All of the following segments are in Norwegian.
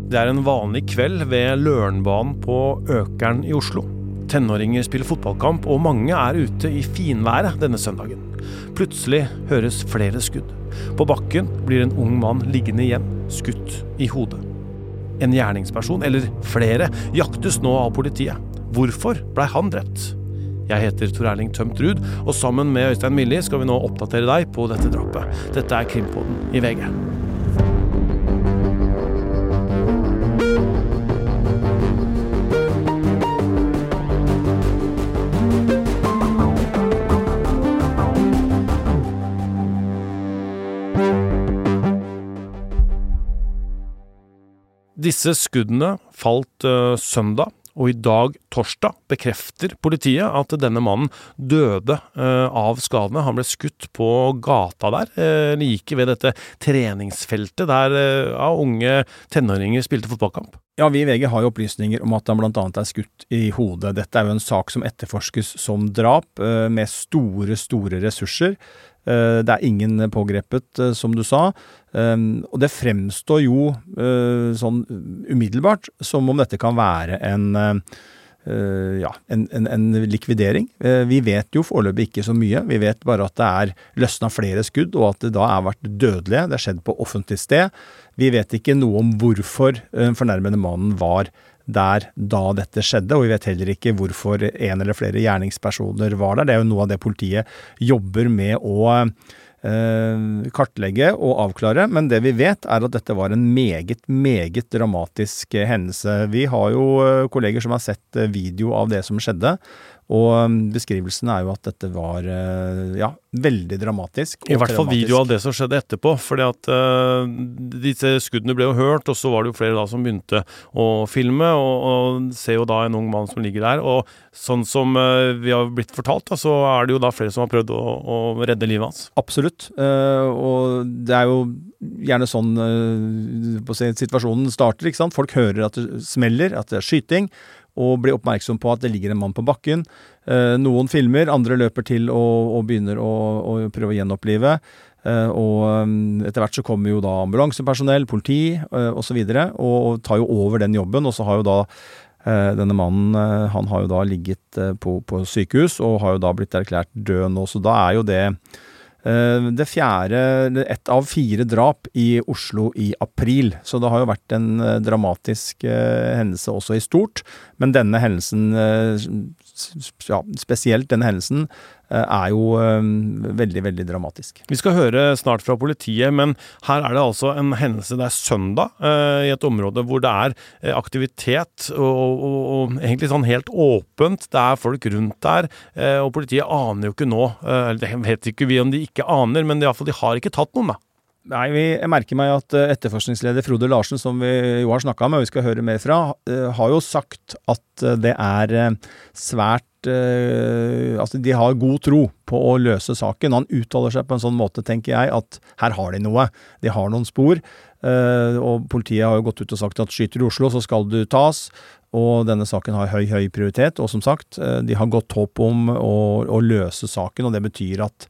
Det en vanlig kveld ved Lørenbanen på Økern i Oslo. Tenåringer spiller fotballkamp, og mange ute i finværet denne søndagen. Plutselig høres flere skudd. På bakken blir en ung mann liggende igjen, skutt i hodet. En gjerningsperson, eller flere, jaktes nå av politiet. Hvorfor ble han drept? Jeg heter Tor Erling Tømt Ruud, og sammen med Øystein Milli skal vi nå oppdatere deg på dette drapet. Dette Krimpodden i VG. Disse skuddene falt søndag, og i dag torsdag bekrefter politiet at denne mannen døde av skadene. Han ble skutt på gata der, like ved dette treningsfeltet der unge tenåringer spilte fotballkamp. Ja, vi i VG har jo opplysninger om at han blant annet skutt i hodet. Dette jo en sak som etterforskes som drap, med store ressurser. Det ingen pågrepet, som du sa, og det fremstår jo sånn umiddelbart som om dette kan være en likvidering. Vi vet jo foreløpig ikke så mye. Vi vet bare at det løsnet flere skudd, og at det da vært dødelige. Det skjedd på offentlig sted. Vi vet ikke noe om hvorfor fornærmede mannen var der da dette skjedde, og vi vet heller ikke hvorfor en eller flere gjerningspersoner var der. Det jo noe av det politiet jobber med å kartlegge og avklare, men det vi vet at dette var en meget dramatisk hendelse. Vi har jo kolleger som har sett video av det som skjedde, og beskrivelsen jo at dette var veldig dramatisk. I hvert fall video av det som skjedde etterpå, fordi at disse skuddene ble jo hørt, og så var det jo flere da som begynte å filme, og ser jo da en ung mann som ligger der, og sånn som vi har blitt fortalt, så det jo da flere som har prøvd å redde livet hans. Absolutt, og det jo gjerne sånn situasjonen starter, ikke sant? Folk hører at det smeller, at det skyting, og blir oppmerksom på at det ligger en mann på bakken. Noen filmer, andre løper til og begynner å prøve å gjenopplive. Og etter hvert så kommer jo da ambulansepersonell, politi og så videre, og tar jo over den jobben, og så har jo da denne mannen, han har jo da ligget på sykehus, og har jo da blitt erklært død nå, så da jo det ett av 4 drap i Oslo i april, så det har jo vært en dramatisk hendelse også i stort, men denne hendelsen, spesielt denne hendelsen, jo veldig dramatisk. Vi skal høre snart fra politiet, men her det altså en hendelse, det søndag i et område hvor det aktivitet og egentlig sånn helt åpent, det folk rundt der, og politiet aner jo ikke nå, det vet ikke vi om de ikke aner, men i hvert fall de har ikke tatt noen da. Nei, jeg merker meg at etterforskningsleder Frode Larsen, som vi jo har snakket med, og vi skal høre mer fra, har jo sagt at det svært altså de har god tro på å løse saken. Han uttaler seg på en sånn måte, tenker jeg, at her har de noe. De har noen spor, og politiet har jo gått ut og sagt at skyter i Oslo, så skal du tas, og denne saken har høy prioritet, og som sagt, de har gått håp om å løse saken, og det betyr at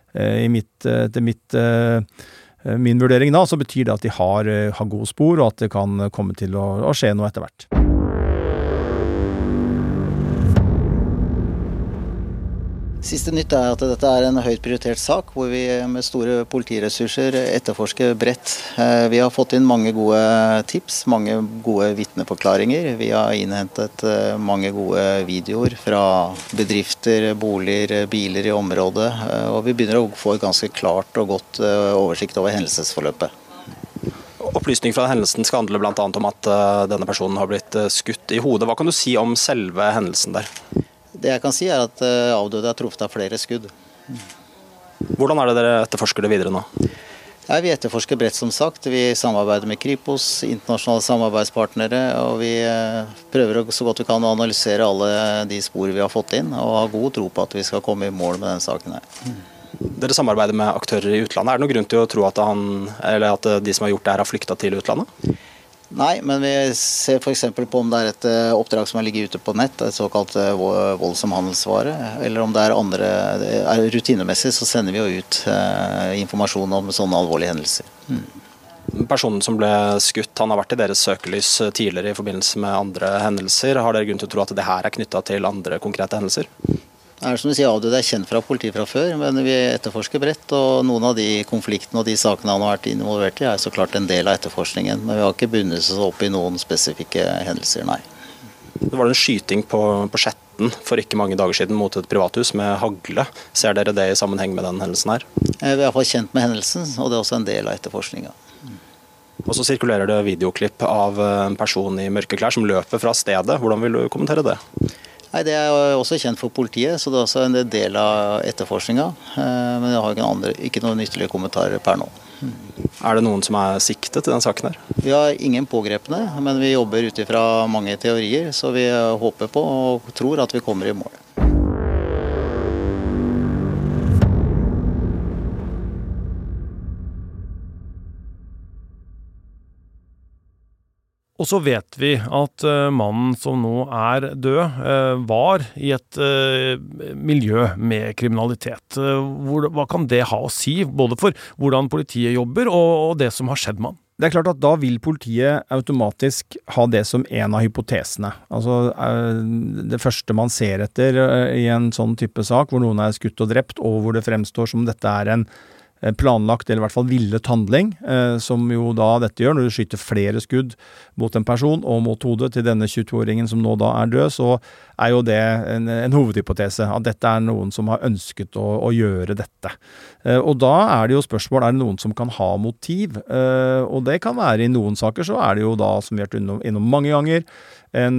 min vurdering da, så betyr det at de har gode spor, og at det kan komme til å skje noe etter hvert. Siste nytt at dette en høyt prioritert sak, hvor vi med store politiressurser etterforsker bredt. Vi har fått inn mange gode tips, mange gode vitneforklaringer. Vi har innhentet mange gode videoer fra bedrifter, boliger, biler i området, og vi begynner å få et ganske klart og godt oversikt over hendelsesforløpet. Opplysning fra hendelsen skal handle blant annet om at denne personen har blitt skutt i hodet. Hva kan du si om selve hendelsen der? Det jeg kan si at avdøde truffet av flere skudd. Hvordan det dere etterforsker det videre nå? Vi etterforsker bredt som sagt. Vi samarbeider med Kripos, internasjonale samarbeidspartnere, og vi prøver så godt vi kan å analysere alle de spor vi har fått inn, og har god tro på at vi skal komme i mål med den saken her. Dere samarbeider med aktører i utlandet. Det noen grunn til å tro at de som har gjort det her har flyktet til utlandet? Nei, men vi ser for eksempel på om det et oppdrag som ligger ute på nett, et såkalt vold som handelsvare, eller om det andre, rutinemessig, så sender vi jo ut informasjon om sånne alvorlige hendelser. personen som ble skutt, han har vært i deres søkelys tidligere i forbindelse med andre hendelser. Har dere grunn til å tro at det her knyttet til andre konkrete hendelser? Det som du sier, avdøde er kjent fra politiet fra før, men vi etterforsker bredt, og noen av de konfliktene og de sakene han har vært involvert i er så klart en del av etterforskningen, men vi har ikke bundet oss opp i noen spesifikke hendelser, nei. Det var en skyting på Skjetten for ikke mange dager siden mot et privathus med hagle. Ser dere det i sammenheng med den hendelsen her? Vi er i hvert fall kjent med hendelsen, og det er også en del av etterforskningen. Og så sirkulerer det videoklipp av en person i mørke klær som løper fra stedet. Hvordan vil du kommentere det? Nei, det er også kjent for politiet, så det er også en del av etterforskningen. Men jeg har ikke noen ytterligere kommentarer per nå. Er det noen som er siktet i den saken her? Vi har ingen pågrepne, men vi jobber ut ifra mange teorier, så vi håper på og tror at vi kommer i mål. Og så vet vi at mannen som nå er død, var i et miljø med kriminalitet. Hva kan det ha å si, både for hvordan politiet jobber og det som har skjedd med han? Det er klart at da vil politiet automatisk ha det som en av hypotesene. Altså det første man ser etter i en sånn type sak, hvor noen er skutt og drept, og hvor det fremstår som dette er en planlagt, eller i hvert fall villet handling, som jo da dette gjør, når du skyter flere skudd mot en person og mot hodet til denne 22-åringen som nå da er død, så er jo det en hovedhypotese, at dette er noen som har ønsket å gjøre dette. Og da er det jo spørsmål, er det noen som kan ha motiv? Og det kan være i noen saker, så er det jo da, som vi har vært innom mange ganger, en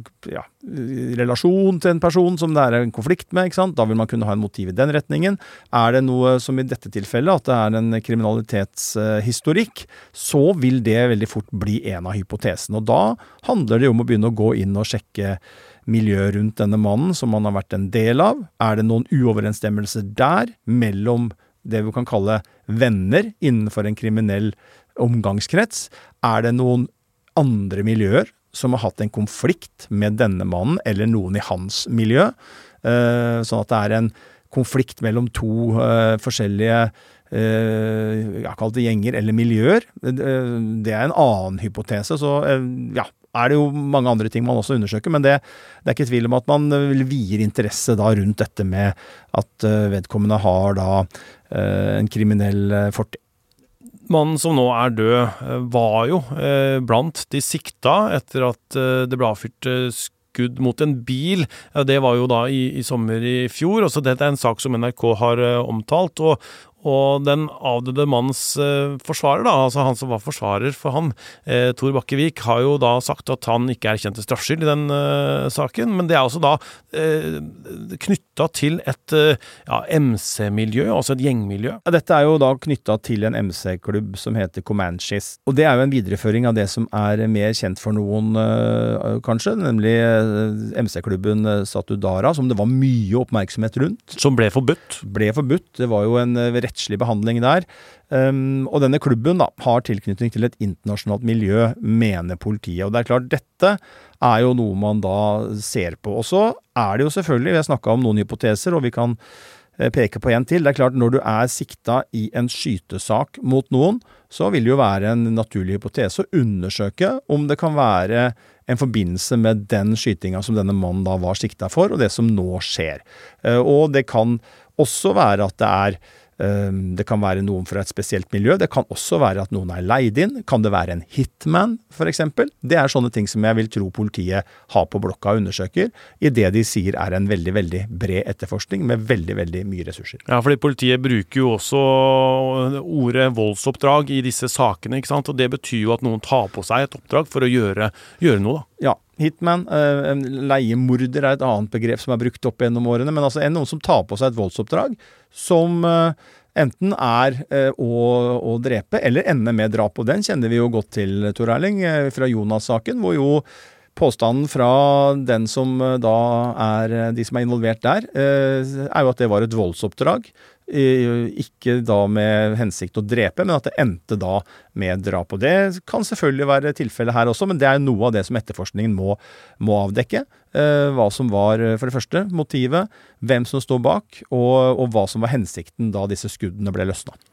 relasjon til en person som det er en konflikt med, ikke sant? Da vil man kunne ha en motiv i den retningen. Er det noe som i dette tilfellet, at det er en kriminalitetshistorikk, så vil det veldig fort bli en av hypotesene. Og da handler det om å begynne å gå inn og sjekke miljøet rundt denne mannen som han har vært en del av. Er det noen uoverensstemmelser der mellom det vi kan kalle venner innenfor en kriminell omgangskrets? Er det noen andre miljøer som har hatt en konflikt med denne mannen eller noen i hans miljø, sånn at det er en konflikt mellom to forskjellige kall det gjenger eller miljøer. Det er en annen hypotese, så er det jo mange andre ting man også undersøker, men det er ikke tvil om at man vier interesse da rundt dette med at vedkommende har da en kriminell fortid. Mannen som nå er død, var jo blant de sikta etter at det ble avfyrt skudd mot en bil. Det var jo da i sommer i fjor, og så dette er en sak som NRK har omtalt, og den avdøde mannens forsvarer, da, altså han som var forsvarer for ham, Tor Bakkevik, har jo da sagt at han ikke erkjente straffskyld i den saken, men det er også da knyttet til et MC-miljø, altså et gjengmiljø. Ja, dette er jo da knyttet til en MC-klubb som heter Comanches, og det er jo en videreføring av det som er mer kjent for noen, kanskje, nemlig MC-klubben Satudara, som det var mye oppmerksomhet rundt. Som ble forbudt. Det var jo en rettslig behandling der. Og denne klubben da, har tilknytning til et internasjonalt miljø, mener politiet. Og det er klart, dette er jo noe man da ser på. Og så er det jo selvfølgelig, vi har snakket om noen hypoteser, og vi kan peke på en til. Det er klart, når du er sikta i en skytesak mot noen, så vil det jo være en naturlig hypotese å undersøke om det kan være en forbindelse med den skytinga som denne mannen da var sikta for, og det som nå skjer. Og det kan også være at det kan være noen fra et spesielt miljø. Det kan også være at noen er leid inn. Kan det være en hitman, for eksempel? Det er sånne ting som jeg vil tro politiet har på blokka og undersøker, i det de sier er en veldig, veldig bred etterforskning med veldig, veldig mye ressurser. Ja, fordi politiet bruker jo også ordet voldsoppdrag i disse sakene, ikke sant? Og det betyr jo at noen tar på seg et oppdrag for å gjøre noe da. Ja, hitman, leiemorder er et annet begrep som er brukt opp gjennom årene, men altså noen som tar på seg et voldsoppdrag, som enten er å drepe, eller ender med drap. Og den kjenner vi jo godt til, Tor Erling, fra Jonas-saken, hvor jo påstanden fra den som da er de som er involvert der, er jo at det var et voldsoppdrag. Ikke da med hensikt å drepe, men at det endte da med drap. Og det kan selvfølgelig være tilfellet her også, men det er noe av det som etterforskningen må avdekke. Hva som var, for det første, motivet, hvem som står bak, og hva som var hensikten da disse skuddene ble løsnet.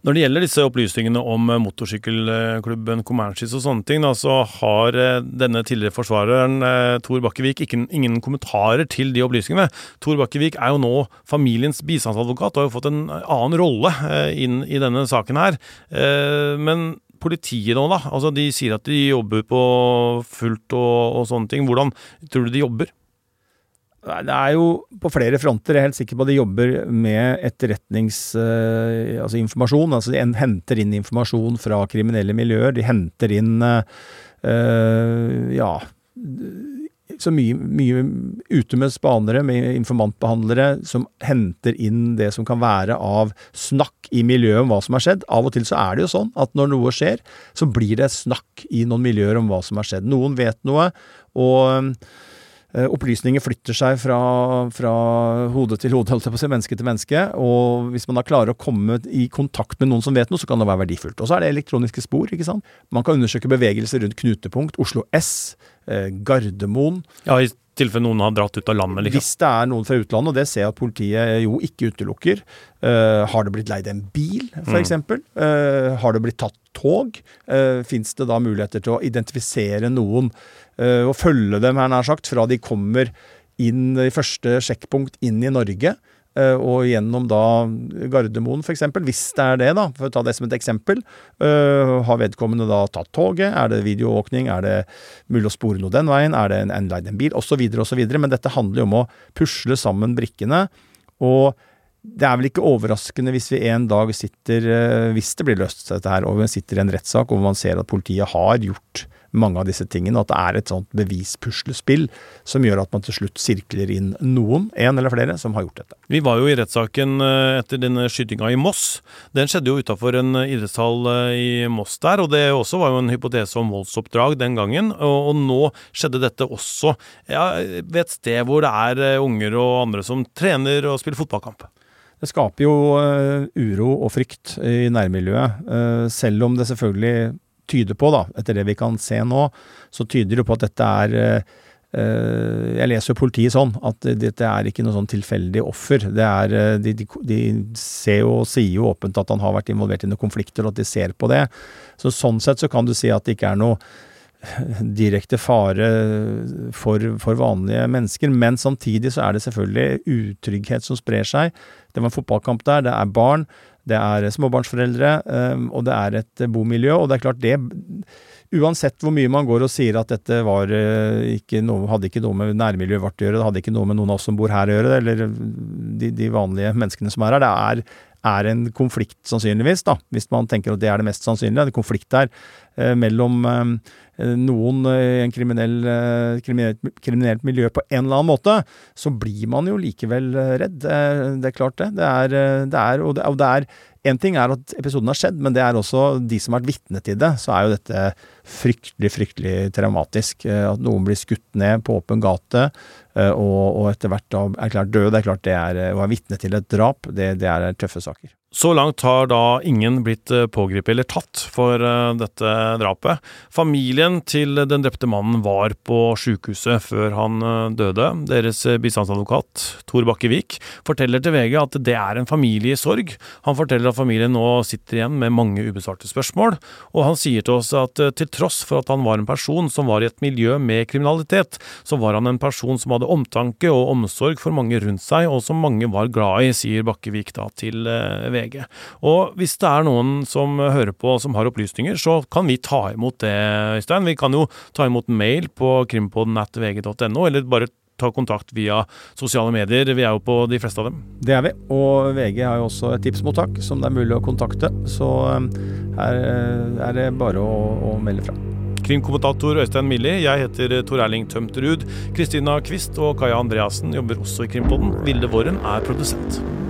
Når det gjelder disse opplysningene om motorsykkelklubben Comanches og sånne ting, da, så har denne tidligere forsvareren, Tor Bakkevik, ingen kommentarer til de opplysningene. Tor Bakkevik er jo nå familiens bistandsadvokat og har jo fått en annen rolle inn i denne saken her. Men politiet nå da, altså de sier at de jobber på fullt og sånne ting. Hvordan tror du de jobber? Det er jo på flere fronter. Jeg er helt sikker på at de jobber med informasjon. Altså de henter inn informasjon fra kriminelle miljøer. De henter inn så mye ute med spanere, med informantbehandlere, som henter inn det som kan være av snakk i miljøet om hva som har skjedd. Av og til så er det jo sånn at når noe skjer, så blir det snakk i noen miljøer om hva som har skjedd. Noen vet noe, og opplysninger flytter seg fra hode til hode, menneske til menneske, og hvis man da klarer å komme i kontakt med noen som vet noe, så kan det være verdifullt. Og så er det elektroniske spor, ikke sant? Man kan undersøke bevegelser rundt knutepunkt, Oslo S, Gardermoen. Ja, i tilfelle noen har dratt ut av landet, liksom. Hvis det er noen fra utlandet, og det ser jeg at politiet jo ikke utelukker. Har det blitt leid en bil, for eksempel? Har det blitt tatt tog? Finnes det da muligheter til å identifisere noen og følge dem, her nær sagt, fra de kommer inn i første sjekkpunkt inn i Norge, og gjennom da Gardermoen for eksempel, hvis det er det da, for å ta det som et eksempel, har vedkommende da tatt toget, er det videoovervåkning, er det mulig å spore noe den veien, er det en bil, og så videre, men dette handler jo om å pusle sammen brikkene, og det er vel ikke overraskende hvis vi en dag sitter, hvis det blir løst dette her, og vi sitter i en rettssak, og man ser at politiet har gjort mange av disse tingene, og at det er et sånt bevispuslespill som gjør at man til slutt sirkler inn en eller flere, som har gjort dette. Vi var jo i rettssaken etter denne skytinga i Moss. Den skjedde jo utenfor en idrettshall i Moss der, og det også var jo en hypotese om voldsoppdrag den gangen, og nå skjedde dette også ved et sted hvor det er unger og andre som trener og spiller fotballkamp. Det skaper jo uro og frykt i nærmiljøet, selv om det selvfølgelig tyder på, da, etter det vi kan se nå, så tyder det på at dette jeg leser jo politiet sånn, at dette er ikke noe sånn tilfeldig offer. Det er, de ser jo og sier jo åpent at han har vært involvert i noen konflikter, og at de ser på det. Så sånn sett så kan du si at det ikke er noe direkte fare for vanlige mennesker, men samtidig så er det selvfølgelig utrygghet som sprer seg. Det var en fotballkamp der, det er barn, det er småbarnsforeldre, og det er et bomiljø, og det er klart det, uansett hvor mye man går og sier at dette var hadde ikke noe med nærmiljøet vårt å gjøre, det hadde ikke noe med noen av oss som bor her å gjøre, eller de vanlige menneskene som er her, det er en konflikt sannsynligvis, da, hvis man tenker at det er det mest sannsynlige, det er konflikt der mellom noen i en kriminelt miljø på en eller annen måte, så blir man jo likevel redd. Det er klart det. En ting er at episoden har skjedd, men det er også de som har vært vitne til det, så er jo dette fryktelig traumatisk. At noen blir skutt ned på åpen gate, og etter hvert da erklært død. Det er klart det er å være vitne til et drap, det er tøffe saker. Så langt har da ingen blitt pågrepet eller tatt for dette drapet. Familien til den drepte mannen var på sykehuset før han døde. Deres bistandsadvokat, Tor Bakkevik, forteller til VG at det er en familie i sorg. Han forteller at familien nå sitter igjen med mange ubesvarte spørsmål, og han sier til oss at til tross for at han var en person som var i et miljø med kriminalitet, så var han en person som hadde omtanke og omsorg for mange rundt seg, og som mange var glad i, sier Bakkevik da til VG. Og hvis det er noen som hører på som har opplysninger, så kan vi ta imot det, Øystein. Vi kan jo ta imot mail på krimpodden@vg.no, eller bare ta kontakt via sosiale medier. Vi er jo på de fleste av dem. Det er vi, og VG har jo også et tipsmottak som det er mulig å kontakte, så her er det bare å melde fra. Krimkommentator Øystein Milli, jeg heter Tor Erling Tømterud. Kristina Kvist og Kaja Andreassen jobber også i Krimpodden. Vilde Våren er produsent.